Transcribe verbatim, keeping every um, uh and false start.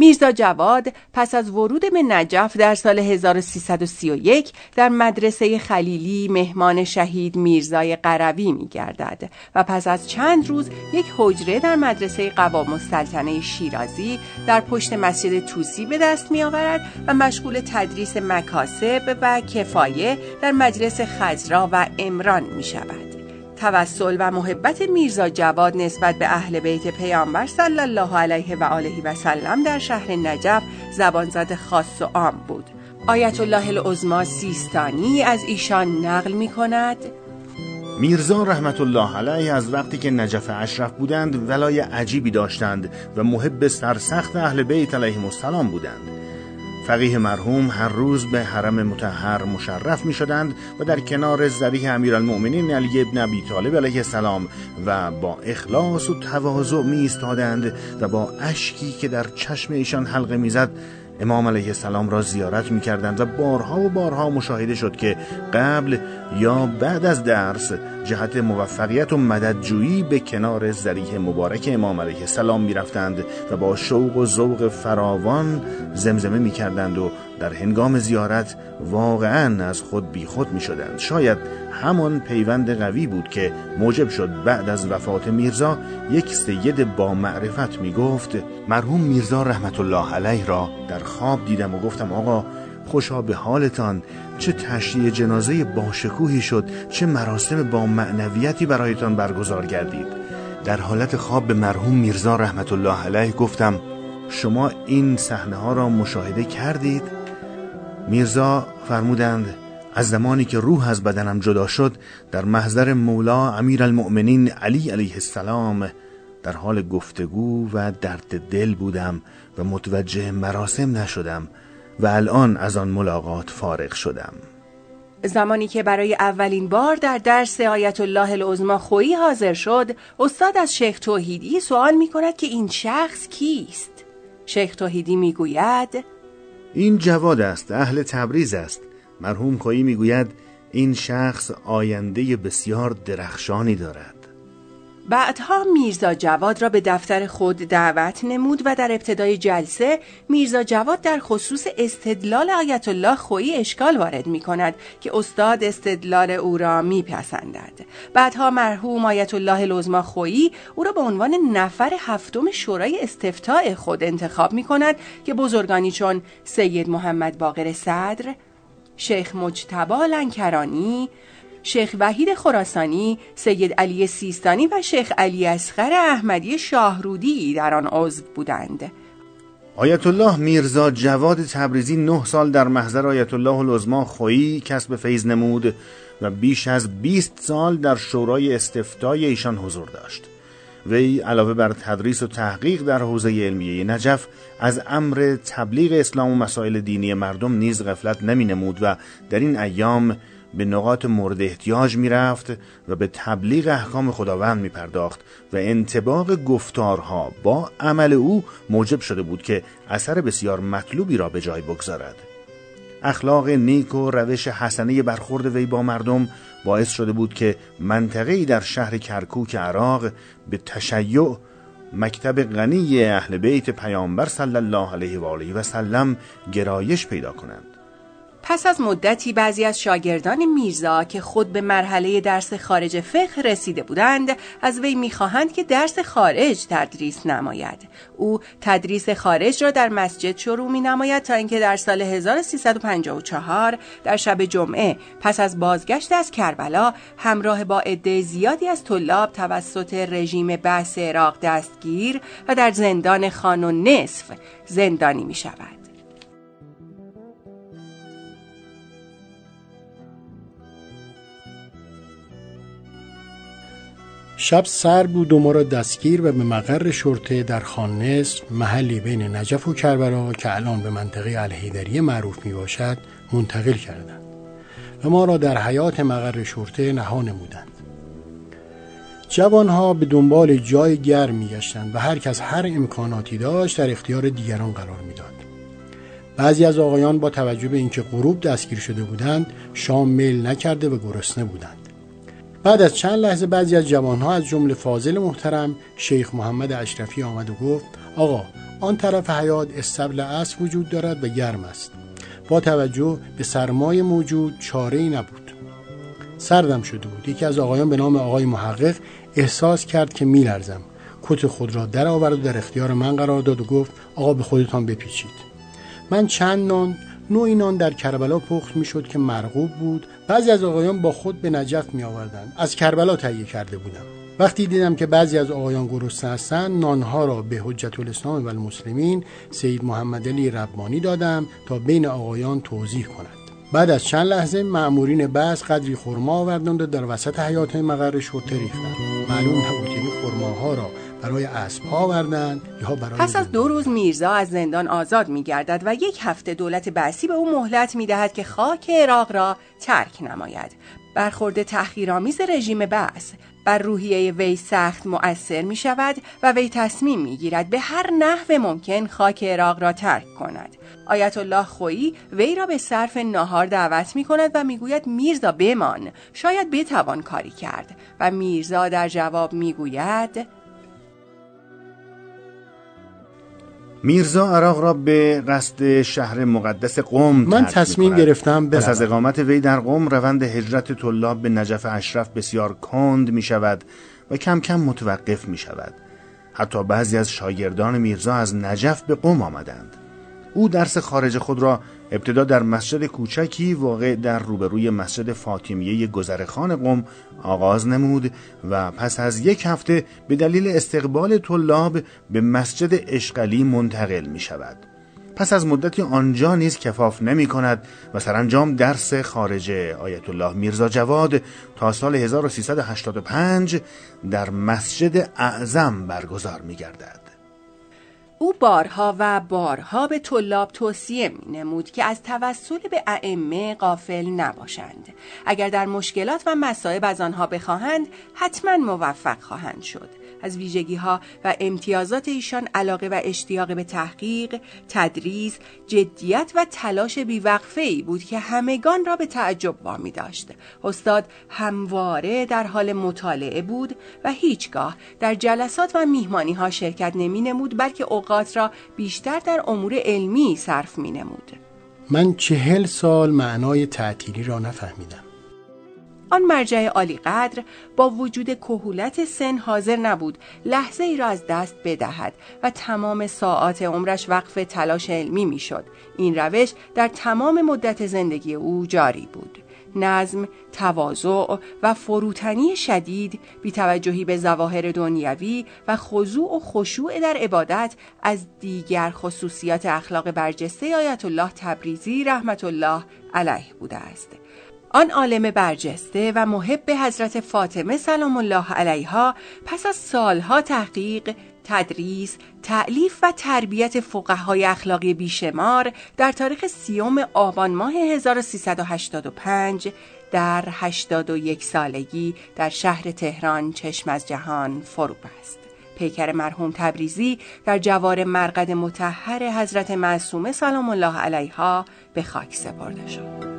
میرزا جواد پس از ورود به نجف در سال هزار و سیصد و سی و یک در مدرسه خلیلی مهمان شهید میرزای قروی می‌گردد و پس از چند روز یک حجره در مدرسه قوام السلطنه شیرازی در پشت مسجد طوسی به دست می‌آورد و مشغول تدریس مکاسب و کفایه در مجلس خضرا و عمران می‌شود. توسل و محبت میرزا جواد نسبت به اهل بیت پیامبر صلی الله علیه و آله و سلم در شهر نجف زبانزد خاص و عام بود. آیت الله العظمی سیستانی از ایشان نقل می کند: میرزا رحمت الله علیه از وقتی که نجف اشرف بودند ولای عجیبی داشتند و محب سرسخت اهل بیت علیهم السلام بودند. فقیه مرحوم هر روز به حرم مطهر مشرف می شدند و در کنار ذریح امیرالمؤمنین علی ابن ابی طالب علیه السلام و با اخلاص و تواضع می ایستادند و با اشکی که در چشم ایشان حلقه می زد امام علیه السلام را زیارت می کردند و بارها و بارها مشاهده شد که قبل یا بعد از درس جهت موفقیت و مددجویی به کنار ذریح مبارک امام علیه السلام می رفتند و با شوق و ذوق فراوان زمزمه می کردند و در هنگام زیارت واقعا از خود بی خود می شدند. شاید همان پیوند قوی بود که موجب شد بعد از وفات میرزا یک سید با معرفت می گفت: مرحوم میرزا رحمت الله علیه را در خواب دیدم و گفتم آقا خوشا به حالتان، چه تشییع جنازه باشکوهی شد، چه مراسم با معنویتی برایتان برگزار گردید. در حالت خواب به مرحوم میرزا رحمت الله علیه گفتم شما این صحنه ها را مشاهده کردید؟ میرزا فرمودند از زمانی که روح از بدنم جدا شد در محضر مولا امیرالمؤمنین علی علیه السلام در حال گفتگو و درد دل بودم و متوجه مراسم نشدم و الان از آن ملاقات فارغ شدم. زمانی که برای اولین بار در درس آیت الله العظمی خویی حاضر شد، استاد از شیخ توحیدی سوال می کند که این شخص کیست؟ شیخ توحیدی می گوید این جواد است، اهل تبریز است. مرحوم خویی می گوید این شخص آینده بسیار درخشانی دارد. بعدها میرزا جواد را به دفتر خود دعوت نمود و در ابتدای جلسه میرزا جواد در خصوص استدلال آیت الله خویی اشکال وارد می کند که استاد استدلال او را می پسندد. بعدها مرحوم آیت الله العظمی خویی او را به عنوان نفر هفتم شورای استفتاء خود انتخاب می کند که بزرگانی چون سید محمد باقر صدر، شیخ مجتبی لنکرانی، شیخ وحید خراسانی، سید علی سیستانی و شیخ علی اصغر احمدی شاهرودی در آن عضو بودند. آیت الله میرزا جواد تبریزی نه سال در محضر آیت الله العظمی خویی کسب فیض نمود و بیش از بیست سال در شورای استفتای ایشان حضور داشت. وی علاوه بر تدریس و تحقیق در حوزه علمیه نجف از امر تبلیغ اسلام و مسائل دینی مردم نیز غفلت نمی نمود و در این ایام به نقاط مورد احتیاج می رفت و به تبلیغ احکام خداوند می پرداخت و انطباق گفتارها با عمل او موجب شده بود که اثر بسیار مطلوبی را به جای بگذارد. اخلاق نیک و روش حسنه برخورد وی با مردم باعث شده بود که منطقه‌ای در شهر کرکوک عراق به تشیع مکتب غنی اهل بیت پیامبر صلی الله علیه و آله و سلم گرایش پیدا کنند. پس از مدتی بعضی از شاگردان میرزا که خود به مرحله درس خارج فقه رسیده بودند از وی میخواهند که درس خارج تدریس نماید. او تدریس خارج را در مسجد شروع می نماید تا اینکه در سال هزار و سیصد و پنجاه و چهار در شب جمعه پس از بازگشت از کربلا همراه با عده زیادی از طلاب توسط رژیم بعث عراق دستگیر و در زندان خان و نصف زندانی می شود. شب سر بود و ما را دستگیر و به مقر شرطه در خان نصف محلی بین نجف و کربلا که الان به منطقه الحیدریه معروف می باشد منتقل کردند و ما را در حیاط مقر شرطه نهان نمودند. جوانها به دنبال جای گرم می گشتند و هر کس هر امکاناتی داشت در اختیار دیگران قرار می داد. بعضی از آقایان با توجه به اینکه غروب دستگیر شده بودند شام میل نکرده و گرسنه بودند. بعد از چند لحظه بعضی از جوانها از جمله فاضل محترم شیخ محمد اشرفی آمد و گفت آقا آن طرف حیاط استبل اسب وجود دارد و گرم است. با توجه به سرمای موجود چاره‌ای نبود. سردم شده بود. یکی از آقایان به نام آقای محقق احساس کرد که میلرزم. کت خود را در آورد و در اختیار من قرار داد و گفت آقا به خودتان بپیچید. من چند نان نوعی نان در کربلا پخت میشد که مرغوب بود. بعضی از آقایان با خود به نجف می آوردند. از کربلا تهیه کرده بودم. وقتی دیدم که بعضی از آقایان گرسنه هستند، نانها را به حجت الاسلام و المسلمین سید محمد علی ربانی دادم تا بین آقایان توزیع کند. بعد از چند لحظه مأمورین بس قدری خرما آوردند و در وسط حیاط مقر شرطه ریختند. معلوم نبود که این خرماها را برای اسب‌ها آوردند یا برای پس از دو روز میرزا از زندان آزاد می‌گردد و یک هفته دولت بعثی به او مهلت می‌دهد که خاک عراق را ترک نماید. برخورد تحقیرآمیز رژیم بعث بر روحیه وی سخت مؤثر می‌شود و وی تصمیم می‌گیرد به هر نحو ممکن خاک عراق را ترک کند. آیت الله خویی وی را به صرف ناهار دعوت می‌کند و می‌گوید میرزا بمان، شاید بتوان کاری کرد. و میرزا در جواب می‌گوید میرزا عراق را به قصد شهر مقدس قم من تصمیم گرفتم پس از اقامت وی در قم روند هجرت طلاب به نجف اشرف بسیار کند می شود و کم کم متوقف می شود. حتی بعضی از شاگردان میرزا از نجف به قم آمدند. او درس خارج خود را ابتدا در مسجد کوچکی واقع در روبروی مسجد فاطمیه گذرخان قم آغاز نمود و پس از یک هفته به دلیل استقبال طلاب به مسجد اشقلی منتقل می شود. پس از مدتی آنجا نیز کفاف نمی کند و سرانجام درس خارج آیت الله میرزا جواد تا سال هزار و سیصد و هشتاد و پنج در مسجد اعظم برگزار می گردد. او بارها و بارها به طلاب توصیه می نمود که از توسل به ائمه غافل نباشند. اگر در مشکلات و مصائب از آنها بخواهند حتما موفق خواهند شد. از ویژگی‌ها و امتیازات ایشان علاقه و اشتیاق به تحقیق، تدریس، جدیت و تلاش بیوقفه‌ای بود که همگان را به تعجب وامی داشت. استاد همواره در حال مطالعه بود و هیچگاه در جلسات و میهمانی‌ها شرکت نمی‌نمود، بلکه اوقات را بیشتر در امور علمی صرف می‌نمود. من چهل سال معنای تعطیلی را نفهمیدم. آن مرجع عالی قدر با وجود کهولت سن حاضر نبود لحظه ای را از دست بدهد و تمام ساعات عمرش وقف تلاش علمی می شد. این روش در تمام مدت زندگی او جاری بود. نظم، تواضع و فروتنی شدید، بی‌توجهی به ظواهر دنیوی و خضوع و خشوع در عبادت از دیگر خصوصیات اخلاق برجسته آیت الله تبریزی رحمت الله علیه بوده است. آن عالم برجسته و محب حضرت فاطمه سلام الله علیها پس از سالها تحقیق، تدریس، تألیف و تربیت فقهای اخلاقی بیشمار در تاریخ سیوم آبان ماه هزار و سیصد و هشتاد و پنج در هشتاد و یک سالگی در شهر تهران چشم از جهان فرو بست. پیکر مرحوم تبریزی در جوار مرقد مطهر حضرت معصومه سلام الله علیها به خاک سپرده شد.